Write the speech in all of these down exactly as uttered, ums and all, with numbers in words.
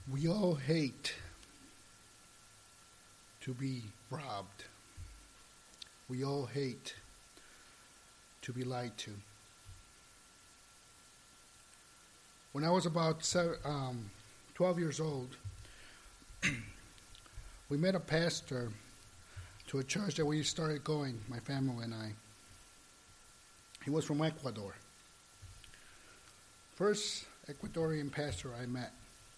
We all hate to be robbed. We all hate to be lied to. When I was about seven, um, twelve years old, we met a pastor to a church that we started going, my family and I. He was from Ecuador. First Ecuadorian pastor I met.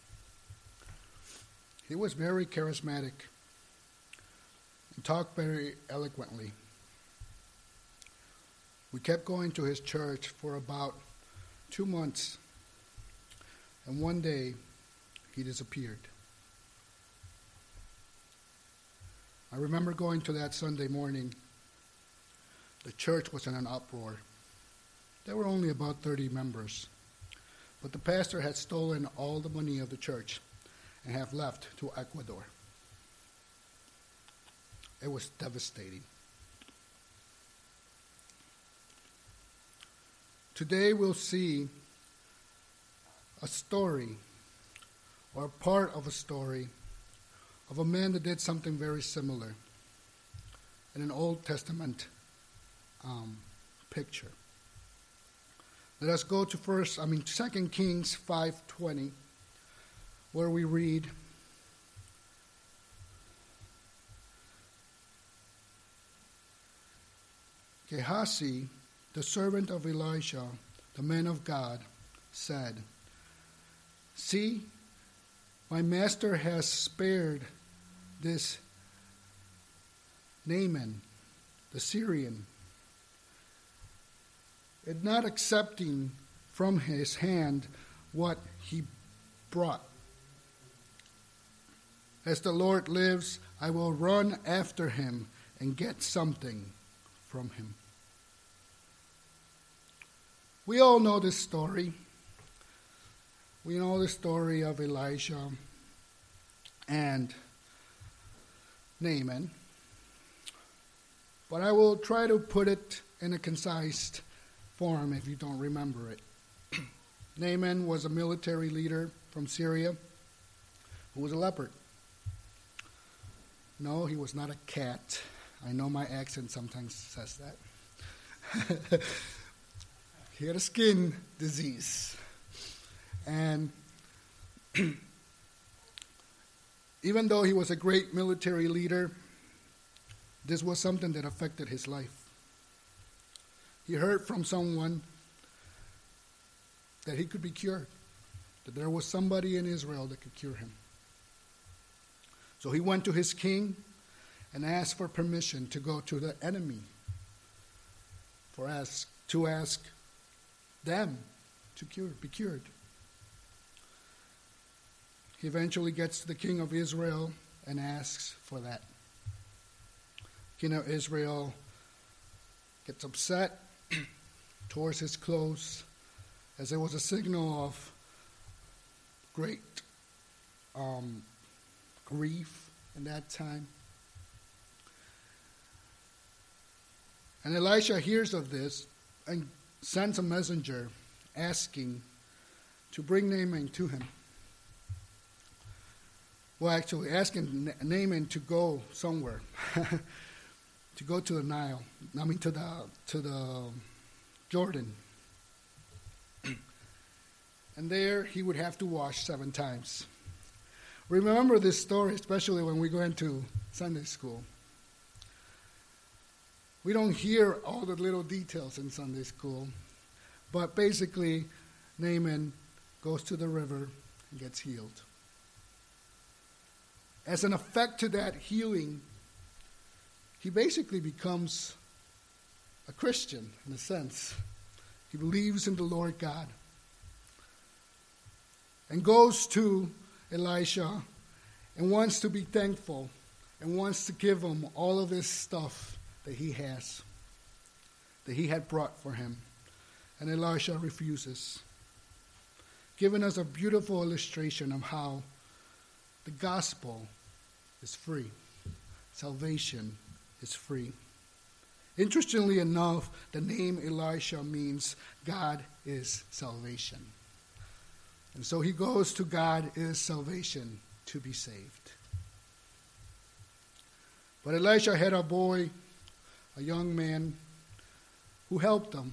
He was very charismatic and talked very eloquently. We kept going to his church for about two months, and one day he disappeared. I remember going to that Sunday morning. The church was in an uproar. There were only about thirty members, but the pastor had stolen all the money of the church and have left to Ecuador. It was devastating. Today we'll see a story, or a part of a story, of a man that did something very similar in an Old Testament um, picture. Let us go to first, I mean, Second Kings five twenty, where we read, Gehazi, the servant of Elisha, the man of God, said, "See, my master has spared this Naaman, the Syrian, and not accepting from his hand what he brought. As the Lord lives, I will run after him and get something from him." We all know this story. We know the story of Elisha and Naaman. But I will try to put it in a concise form if you don't remember it. Naaman was a military leader from Syria who was a leopard. No, he was not a cat. I know my accent sometimes says that. He had a skin disease. And even though he was a great military leader, this was something that affected his life. He heard from someone that he could be cured, that there was somebody in Israel that could cure him. So he went to his king and asked for permission to go to the enemy for ask, to ask them to cure, be cured. He eventually gets to the king of Israel and asks for that. King of Israel gets upset, tears his clothes, as it was a signal of great um, grief in that time. And Elisha hears of this and sends a messenger asking to bring Naaman to him. Well, actually, asking Naaman to go somewhere, to go to the Nile. I mean, to the to the Jordan, and there he would have to wash seven times. Remember this story, especially when we go into Sunday school. We don't hear all the little details in Sunday school, but basically, Naaman goes to the river and gets healed. As an effect to that healing, he basically becomes a Christian in a sense. He believes in the Lord God and goes to Elisha and wants to be thankful and wants to give him all of this stuff that he has, that he had brought for him. And Elisha refuses, giving us a beautiful illustration of how the gospel is free. Salvation is free. Interestingly enough, the name Elisha means God is salvation. And so he goes to God is salvation to be saved. But Elisha had a boy, a young man, who helped him.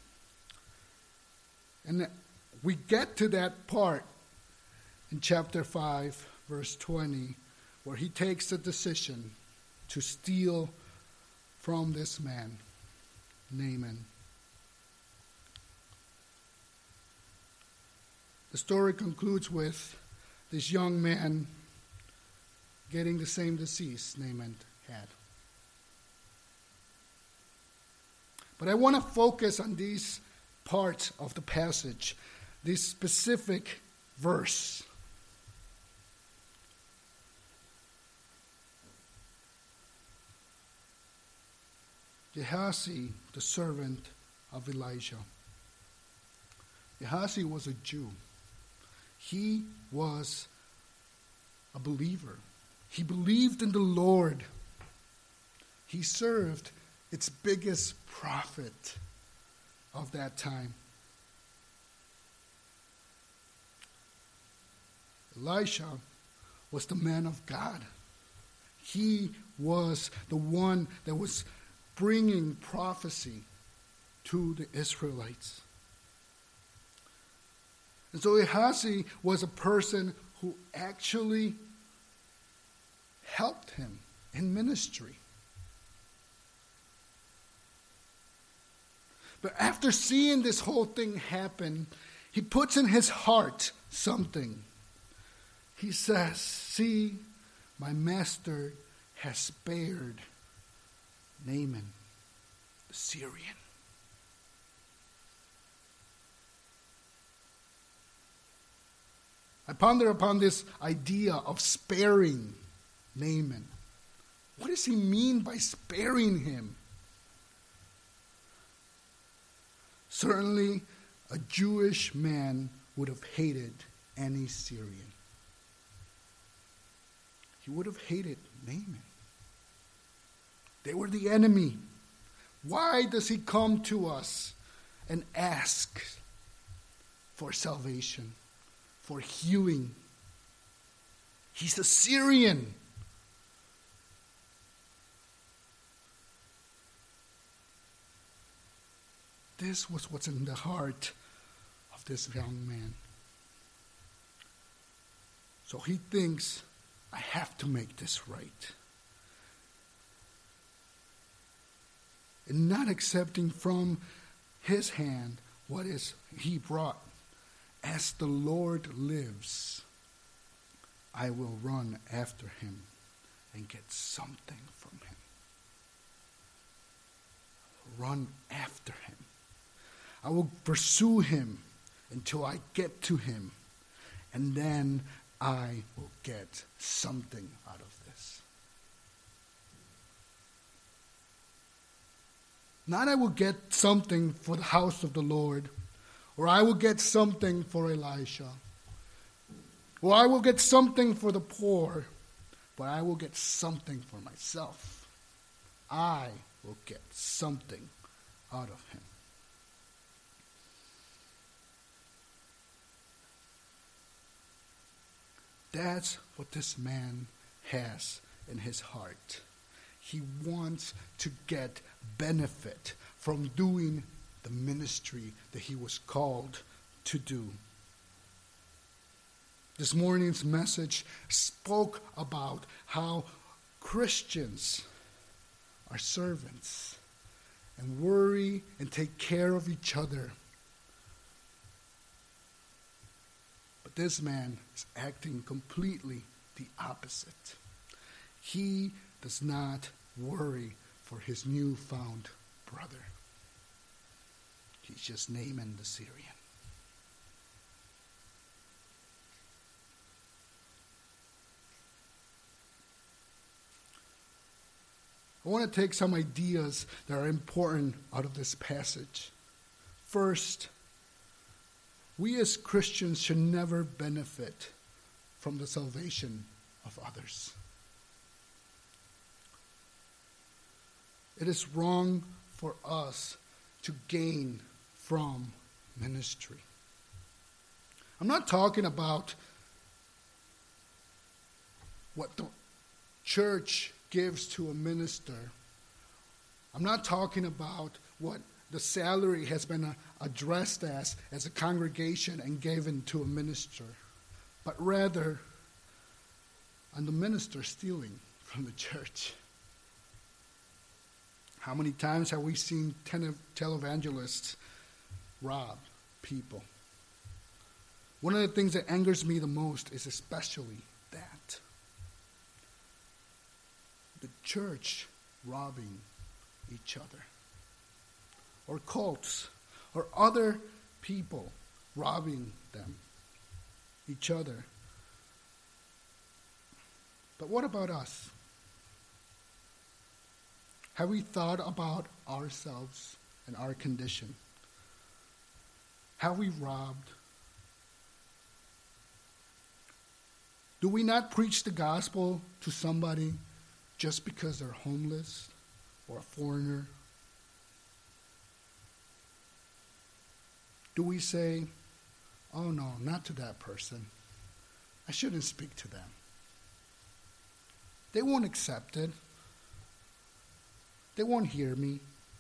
And we get to that part in chapter five, verse twenty, where he takes the decision to steal from this man, Naaman. The story concludes with this young man getting the same disease Naaman had. But I want to focus on these parts of the passage, this specific verse. Gehazi, the servant of Elijah. Gehazi was a Jew. He was a believer. He believed in the Lord. He served its biggest prophet of that time. Elisha was the man of God. He was the one that was bringing prophecy to the Israelites. And so Gehazi was a person who actually helped him in ministry. But after seeing this whole thing happen, he puts in his heart something. He says, see, my master has spared Naaman, the Syrian. I ponder upon this idea of sparing Naaman. What does he mean by sparing him? Certainly, a Jewish man would have hated any Syrian. He would have hated Naaman. They were the enemy. Why does he come to us and ask for salvation, for healing? He's a Syrian. This was what's in the heart of this young man. So he thinks, I have to make this right. And not accepting from his hand what is he brought. As the Lord lives, I will run after him and get something from him. Run after him. I will pursue him until I get to him, and then I will get something out of this. Not I will get something for the house of the Lord, or I will get something for Elisha, or I will get something for the poor, but I will get something for myself. I will get something out of him. That's what this man has in his heart. He wants to get benefit from doing the ministry that he was called to do. This morning's message spoke about how Christians are servants and worry and take care of each other. But this man is acting completely the opposite. He does not worry for his newfound brother. He's just Naaman the Syrian. I want to take some ideas that are important out of this passage. First, we as Christians should never benefit from the salvation of others. It is wrong for us to gain from ministry. I'm not talking about what the church gives to a minister. I'm not talking about what the salary has been addressed as, as a congregation and given to a minister, but rather on the minister stealing from the church. How many times have we seen televangelists rob people? One of the things that angers me the most is especially that. The church robbing each other. Or cults. Or other people robbing them. Each other. But what about us? Have we thought about ourselves and our condition? Have we robbed? Do we not preach the gospel to somebody just because they're homeless or a foreigner? Do we say, oh no, not to that person. I shouldn't speak to them. They won't accept it. They won't hear me.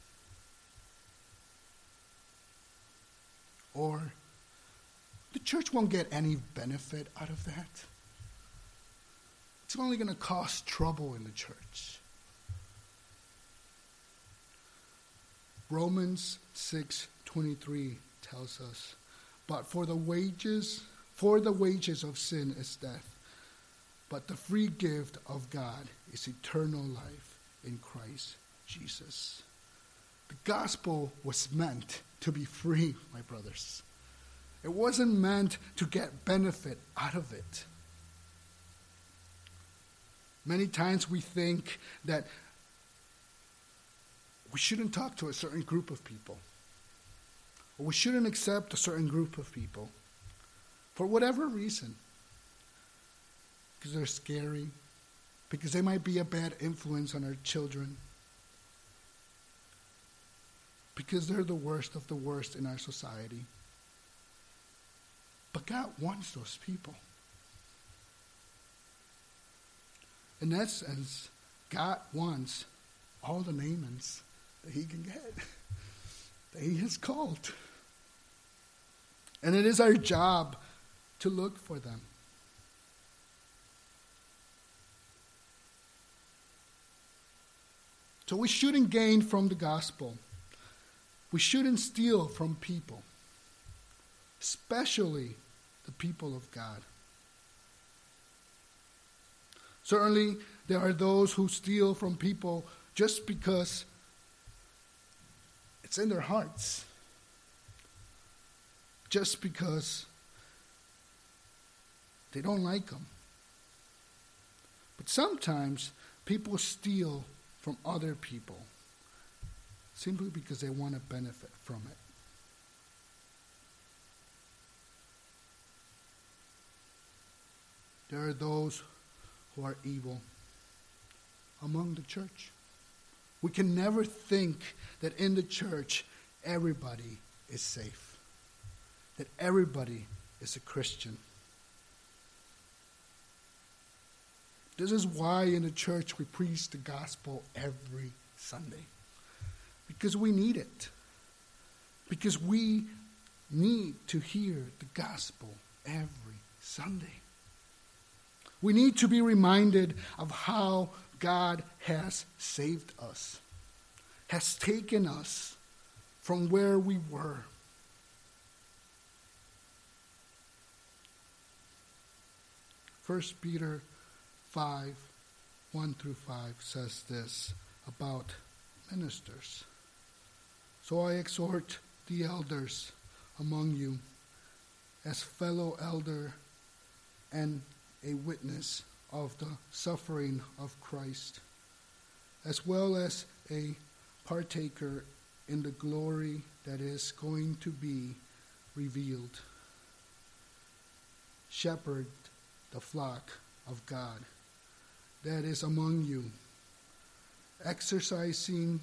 Or the church won't get any benefit out of that. It's only going to cause trouble in the church. Romans six twenty-three tells us, but for the wages, for the wages of sin is death, but the free gift of God is eternal life in Christ Jesus. The gospel was meant to be free, my brothers. It wasn't meant to get benefit out of it. Many times we think that we shouldn't talk to a certain group of people, or we shouldn't accept a certain group of people for whatever reason. Because they're scary, because they might be a bad influence on our children, because they're the worst of the worst in our society. But God wants those people. In that sense, God wants all the Naamans that he can get, that he has called. And it is our job to look for them. So we shouldn't gain from the gospel. We shouldn't steal from people, especially the people of God. Certainly, there are those who steal from people just because it's in their hearts. Just because they don't like them. But sometimes people steal from other people simply because they want to benefit from it. There are those who are evil among the church. We can never think that in the church everybody is safe, that everybody is a Christian. This is why in the church we preach the gospel every Sunday. Because we need it. Because we need to hear the gospel every Sunday. We need to be reminded of how God has saved us, has taken us from where we were. First Peter five, one through five says this about ministers. So I exhort the elders among you as fellow elder and a witness of the suffering of Christ, as well as a partaker in the glory that is going to be revealed. Shepherd the flock of God that is among you, exercising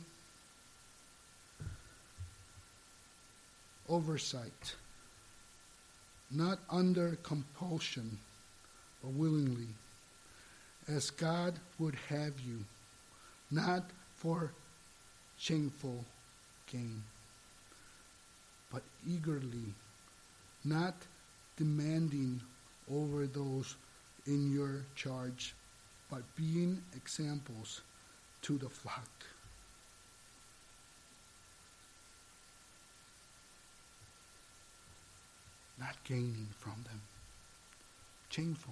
oversight not under compulsion, but willingly, as God would have you, not for shameful gain, but eagerly, not demanding over those in your charge, but being examples to the flock. Not gaining from them shamefully.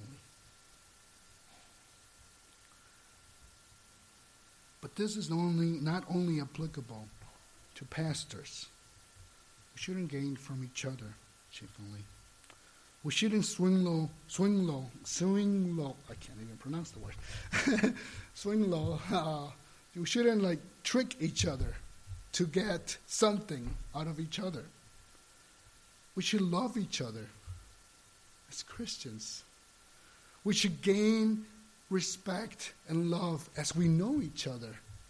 But this is only not only applicable to pastors. We shouldn't gain from each other shamefully. We shouldn't swing low, swing low, swing low. I can't even pronounce the word. swing low. Uh, we shouldn't like trick each other to get something out of each other. We should love each other as Christians. We should gain respect and love as we know each other,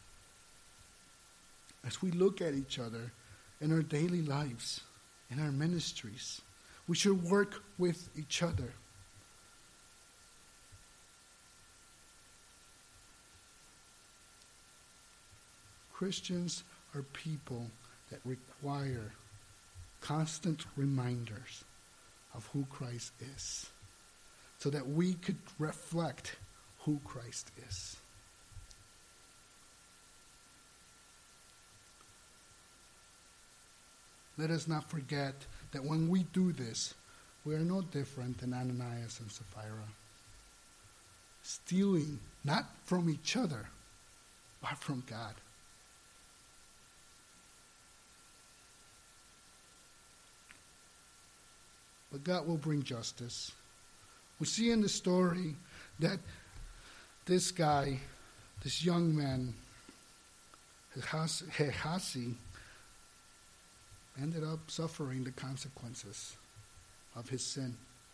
as we look at each other in our daily lives, in our ministries. We should work with each other. Christians are people that require constant reminders of who Christ is, so that we could reflect who Christ is. Let us not forget that when we do this, we are no different than Ananias and Sapphira, stealing not from each other, but from God. But God will bring justice. We see in the story that this guy, this young man, Gehazi, ended up suffering the consequences of his sin.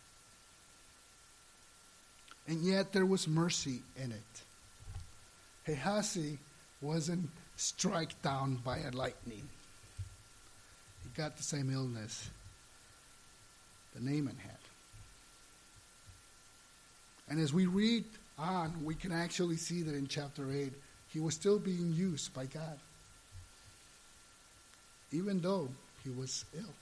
And yet there was mercy in it. Gehazi wasn't struck down by a lightning. He got the same illness that Naaman had. And as we read on, we can actually see that in chapter eight, he was still being used by God, even though he was ill.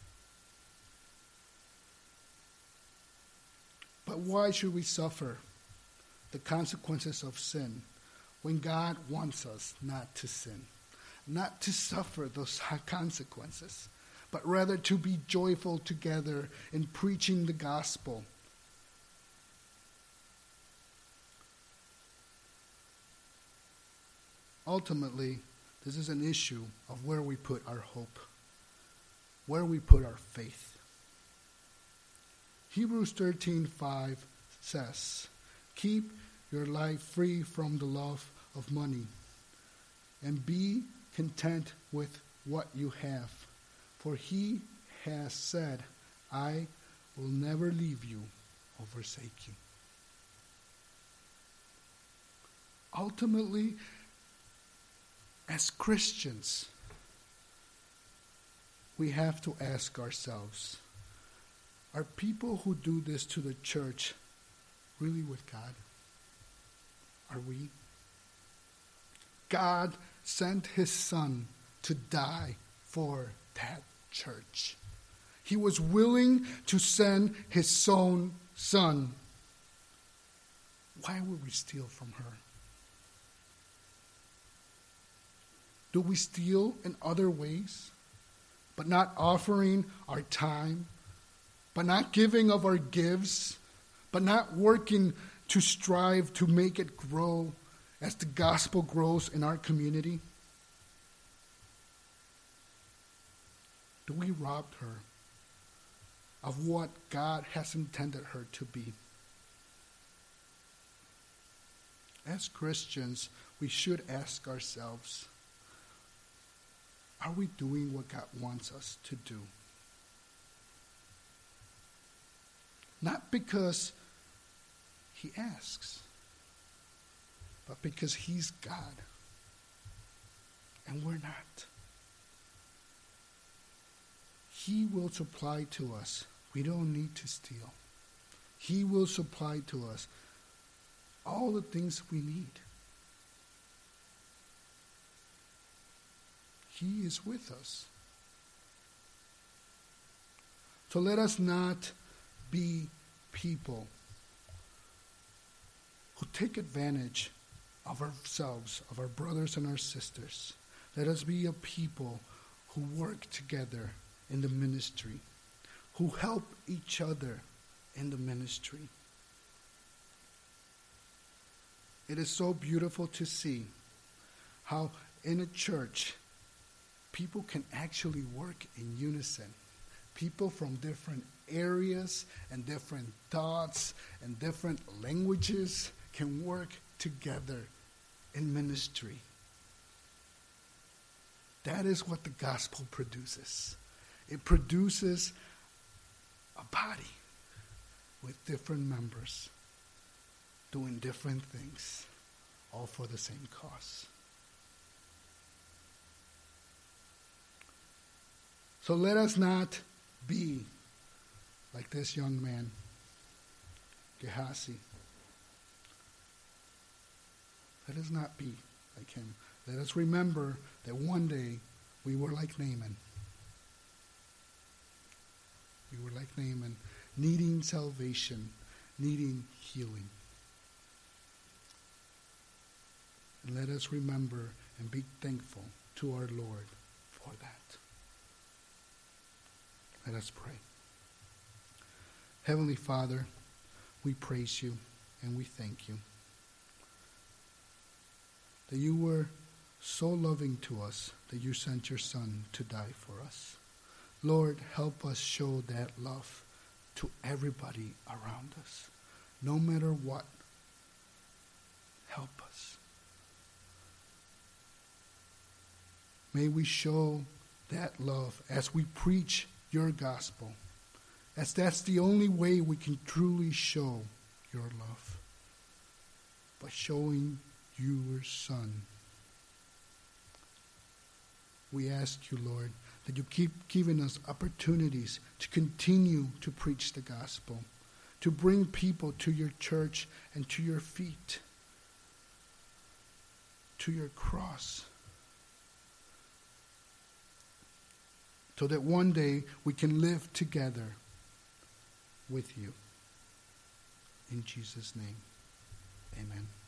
But why should we suffer the consequences of sin when God wants us not to sin, not to suffer those consequences, but rather to be joyful together in preaching the gospel? Ultimately, this is an issue of where we put our hope, where we put our faith. Hebrews thirteen five says, "Keep your life free from the love of money, and be content with what you have. For he has said, I will never leave you or forsake you." Ultimately, as Christians, we have to ask ourselves, are people who do this to the church really with God? Are we? God sent his son to die for that church. He was willing to send his own son. Why would we steal from her? Do we steal in other ways, but not offering our time, but not giving of our gifts, but not working to strive to make it grow as the gospel grows in our community? Do we rob her of what God has intended her to be? As Christians, we should ask ourselves, are we doing what God wants us to do? Not because he asks, but because he's God, and we're not. He will supply to us We don't need to steal. He will supply to us all the things we need. He is with us. So let us not be people who take advantage of ourselves, of our brothers and our sisters. Let us be a people who work together in the ministry, who help each other in the ministry. It is so beautiful to see how in a church, people can actually work in unison. People from different areas and different thoughts and different languages can work together in ministry. That is what the gospel produces. It produces a body with different members doing different things, all for the same cause. So let us not be like this young man, Gehazi. Let us not be like him. Let us remember that one day we were like Naaman. We were like Naaman, needing salvation, needing healing. And let us remember and be thankful to our Lord for that. Let us pray. Heavenly Father, we praise you and we thank you that you were so loving to us that you sent your Son to die for us. Lord, help us show that love to everybody around us, no matter what. Help us. May we show that love as we preach your gospel, as that's the only way we can truly show your love, by showing your Son. We ask you, Lord, that you keep giving us opportunities to continue to preach the gospel, to bring people to your church and to your feet, to your cross, so that one day we can live together with you. In Jesus' name, amen.